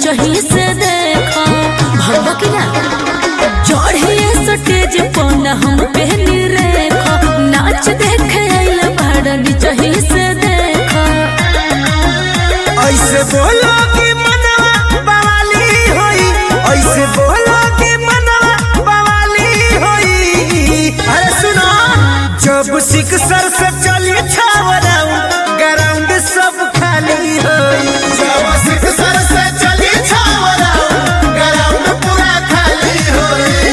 नीचही से देखो भगवा की ना चढ़िए स्टेज पौना हम पहनी रेखो नाच देखे आइल भाड़ा नीचही से देखो। ऐसे बोलो कि मनवा बवाली होई, ऐसे बोलो कि मनवा बवाली होई। अरे सुनो जब सिक्सर से चली छावराउंड ग्राउंड सब खाली होई। जब सिक्सर से चली छावराउंड ग्राउंड पूरा खाली होई।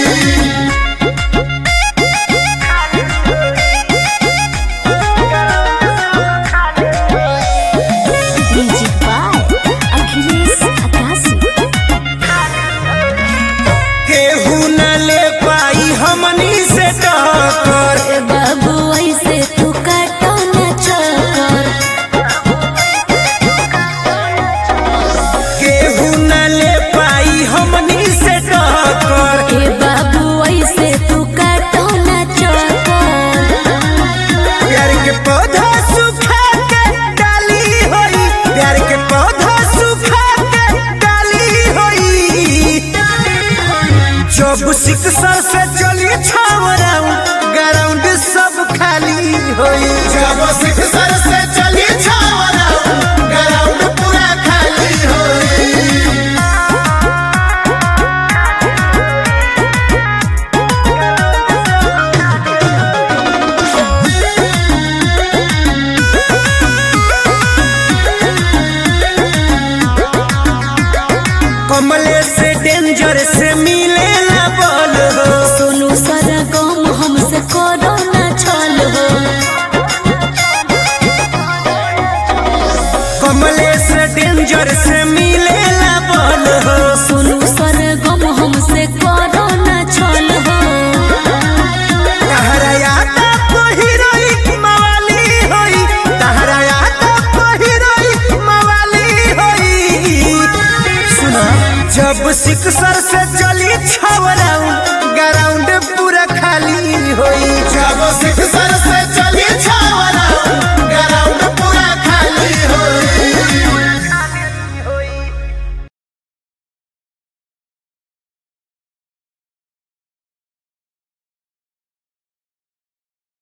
केहू न ले पाई हमनी से टक्कर। बाबू ऐसे तू काटो न चक्कर केहू न ले पाई हमनी से टक्कर। ए बाबू ऐसे तू काटो न चक्कर। प्यार के पौधा सुखा के डाली होई, प्यार के पौधा सुखा के डाली होई। जब सिक्सर से चली छावराउंड ग्राउंड सब खाली होई। जब सिक्सर से चली छावराउंड ग्राउंड पूरा खाली होई। कमले से डेंजर से मिले ना बोल हो। सोनू सारा गम हमसे करो न छल हो। कमले से डेंजर से मिले ना बोल हो। सोनू सारा गम हमसे करो न छल हो। तहरा याद को हीरोइन मवाली होई, तहरा याद को हीरोइन मवाली होई। सुना जब सिक्सर से